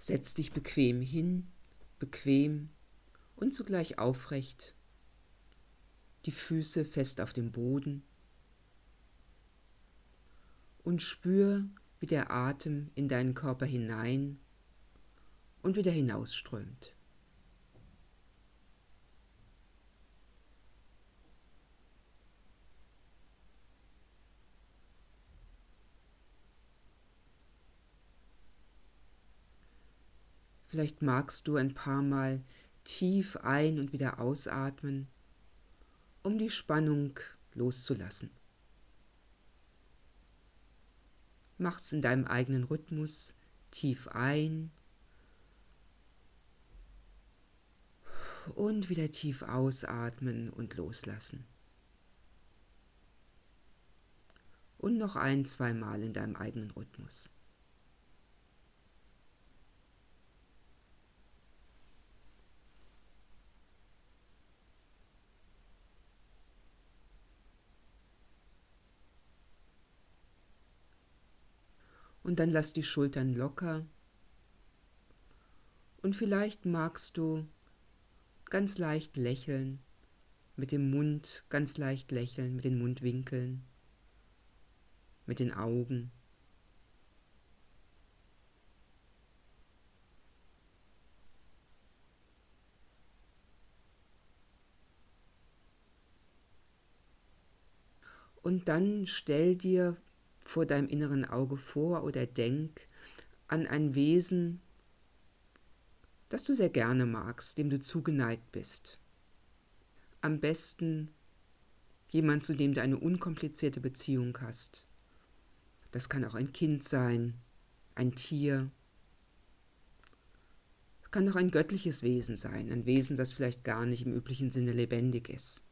Setz dich bequem hin, bequem und zugleich aufrecht, die Füße fest auf dem Boden und spür, wie der Atem in deinen Körper hinein und wieder hinausströmt. Vielleicht magst du ein paar Mal tief ein- und wieder ausatmen, um die Spannung loszulassen. Mach's in deinem eigenen Rhythmus, tief ein und wieder tief ausatmen und loslassen. Und noch 1-2 Mal in deinem eigenen Rhythmus. Und dann lass die Schultern locker. Und vielleicht magst du ganz leicht lächeln, mit dem Mund ganz leicht lächeln, mit den Mundwinkeln, mit den Augen. Und dann stell dir vor deinem inneren Auge vor oder denk an ein Wesen, das du sehr gerne magst, dem du zugeneigt bist. Am besten jemand, zu dem du eine unkomplizierte Beziehung hast. Das kann auch ein Kind sein, ein Tier. Es kann auch ein göttliches Wesen sein, ein Wesen, das vielleicht gar nicht im üblichen Sinne lebendig ist.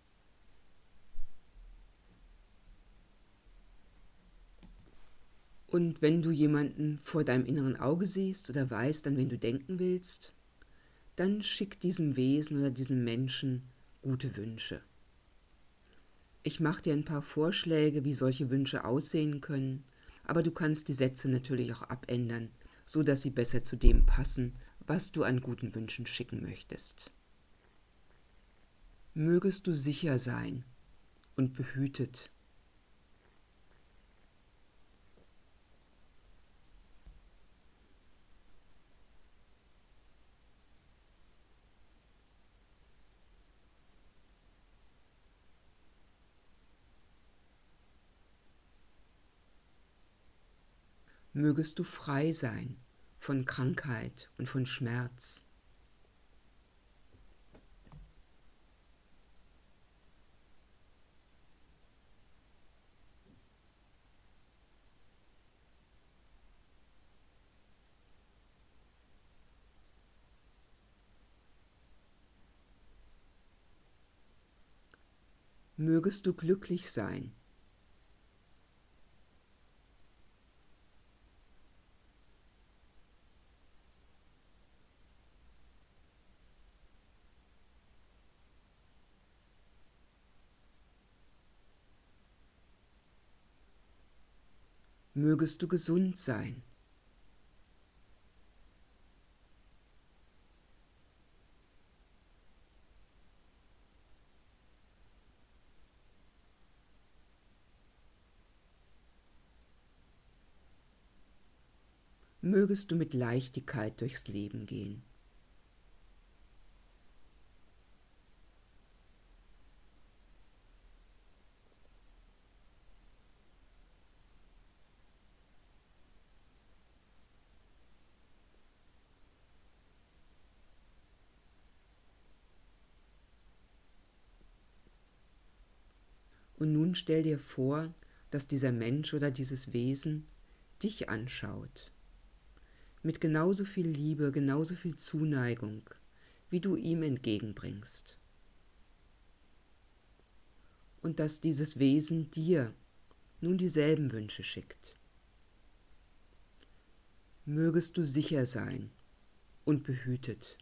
Und wenn du jemanden vor deinem inneren Auge siehst oder weißt, an wen du denken willst, dann schick diesem Wesen oder diesem Menschen gute Wünsche. Ich mache dir ein paar Vorschläge, wie solche Wünsche aussehen können, aber du kannst die Sätze natürlich auch abändern, so dass sie besser zu dem passen, was du an guten Wünschen schicken möchtest. Mögest du sicher sein und behütet. Mögest du frei sein von Krankheit und von Schmerz. Mögest du glücklich sein. Mögest du gesund sein. Mögest du mit Leichtigkeit durchs Leben gehen. Und nun stell dir vor, dass dieser Mensch oder dieses Wesen dich anschaut. Mit genauso viel Liebe, genauso viel Zuneigung, wie du ihm entgegenbringst. Und dass dieses Wesen dir nun dieselben Wünsche schickt. Mögest du sicher sein und behütet.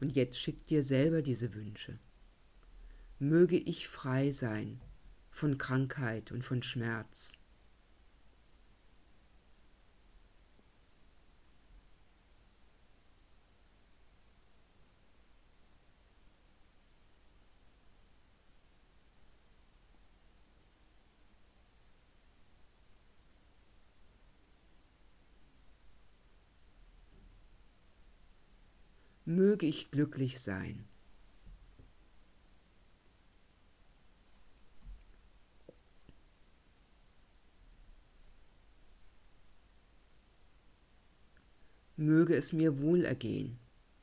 Und jetzt schick dir selber diese Wünsche. Möge ich frei sein von Krankheit und von Schmerz. Möge ich glücklich sein. Möge es mir wohlergehen.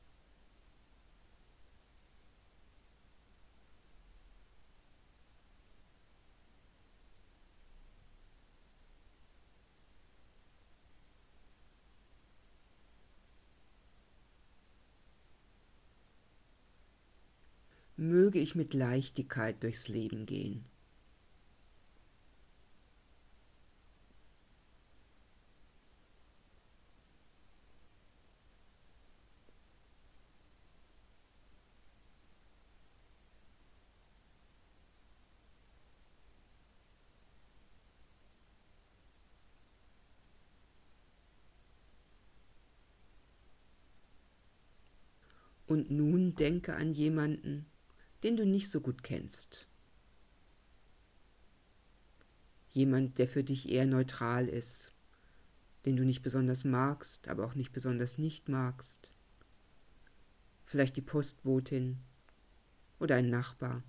Möge ich mit Leichtigkeit durchs Leben gehen. Und nun denke an jemanden, den du nicht so gut kennst. Jemand, der für dich eher neutral ist, den du nicht besonders magst, aber auch nicht besonders nicht magst. Vielleicht die Postbotin oder ein Nachbar.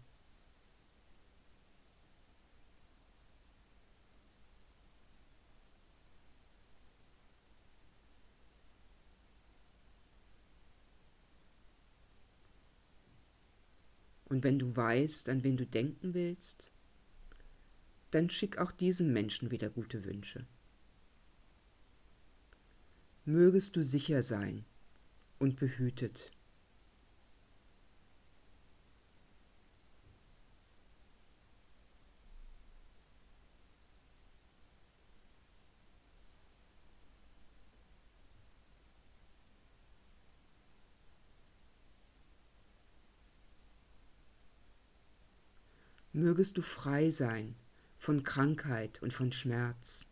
Und wenn du weißt, an wen du denken willst, dann schick auch diesem Menschen wieder gute Wünsche. Mögest du sicher sein und behütet. Mögest du frei sein von Krankheit und von Schmerz.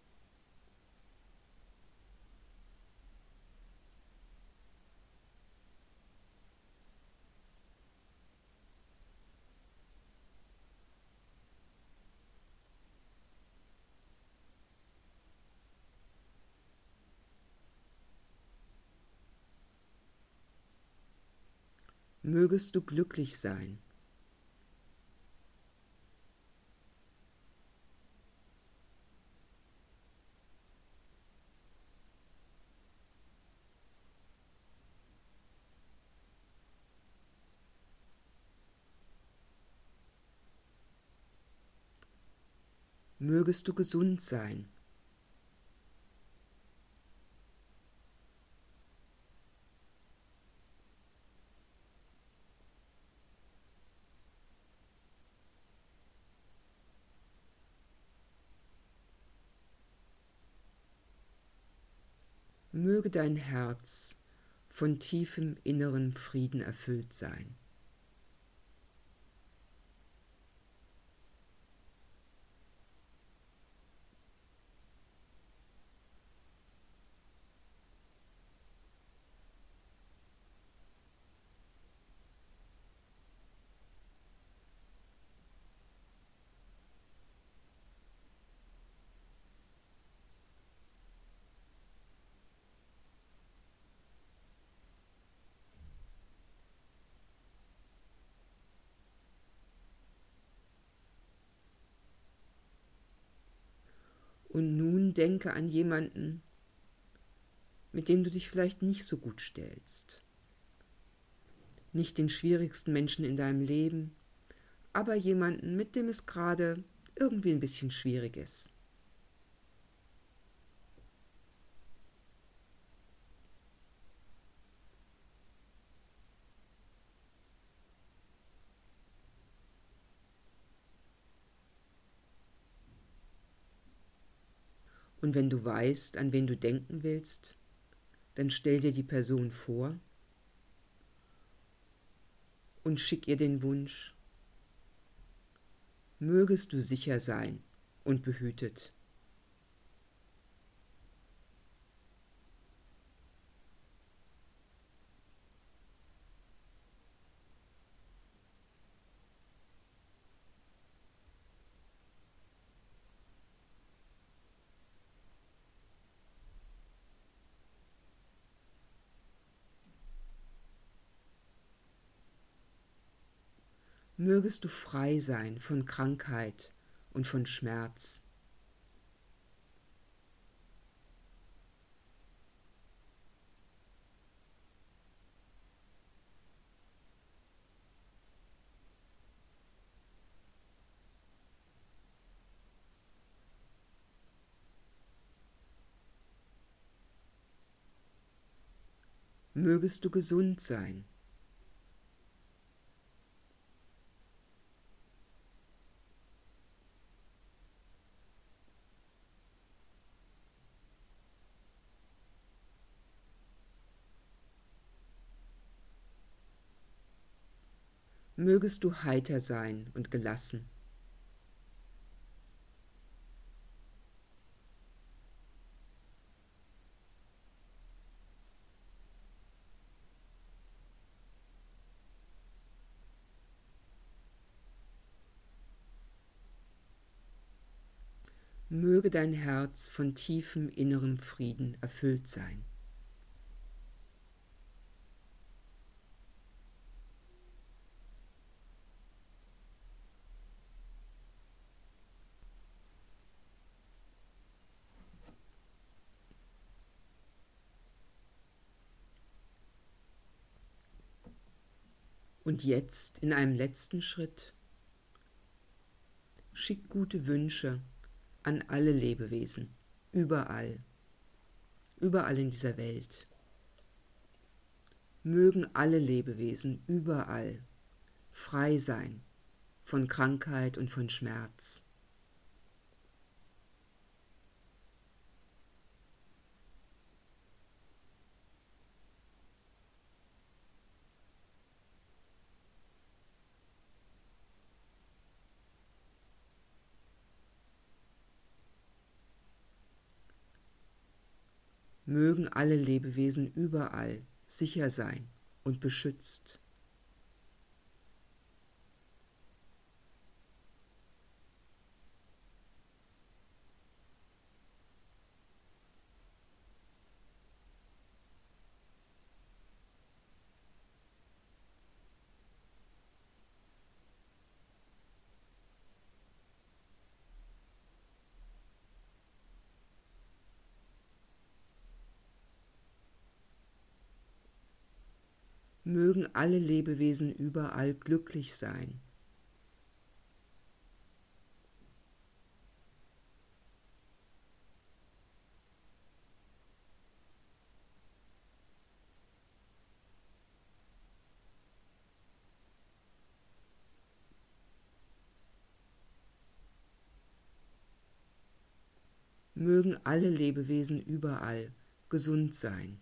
Mögest du glücklich sein. Mögest du gesund sein. Möge dein Herz von tiefem inneren Frieden erfüllt sein. Und nun denke an jemanden, mit dem du dich vielleicht nicht so gut stellst. Nicht den schwierigsten Menschen in deinem Leben, aber jemanden, mit dem es gerade irgendwie ein bisschen schwierig ist. Und wenn du weißt, an wen du denken willst, dann stell dir die Person vor und schick ihr den Wunsch: Mögest du sicher sein und behütet. Mögest du frei sein von Krankheit und von Schmerz. Mögest du gesund sein. Mögest du heiter sein und gelassen. Möge dein Herz von tiefem innerem Frieden erfüllt sein. Und jetzt, in einem letzten Schritt, schick gute Wünsche an alle Lebewesen, überall in dieser Welt. Mögen alle Lebewesen überall frei sein von Krankheit und von Schmerz. Mögen alle Lebewesen überall sicher sein und beschützt. Mögen alle Lebewesen überall glücklich sein. Mögen alle Lebewesen überall gesund sein.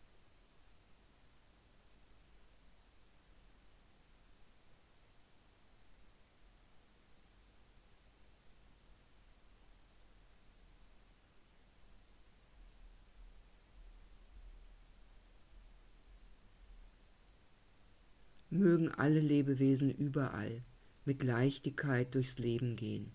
Mögen alle Lebewesen überall mit Leichtigkeit durchs Leben gehen.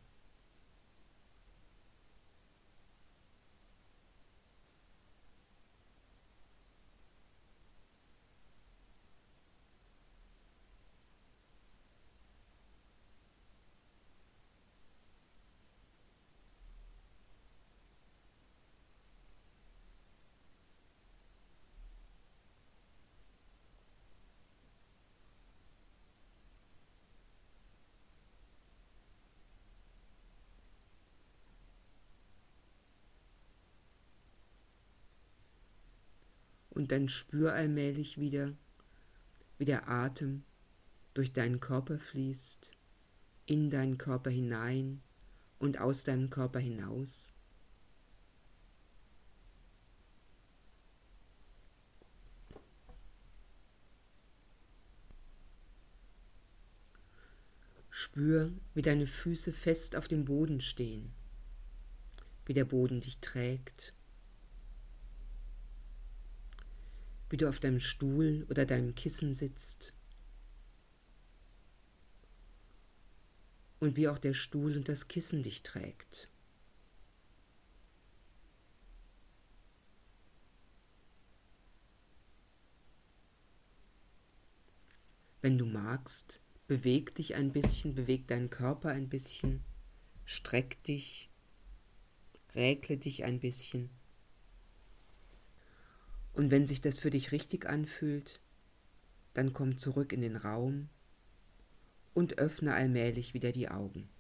Und dann spür allmählich wieder, wie der Atem durch deinen Körper fließt, in deinen Körper hinein und aus deinem Körper hinaus. Spür, wie deine Füße fest auf dem Boden stehen, wie der Boden dich trägt, wie du auf deinem Stuhl oder deinem Kissen sitzt und wie auch der Stuhl und das Kissen dich trägt. Wenn du magst, beweg dich ein bisschen, beweg deinen Körper ein bisschen, streck dich, räkle dich ein bisschen. Und wenn sich das für dich richtig anfühlt, dann komm zurück in den Raum und öffne allmählich wieder die Augen.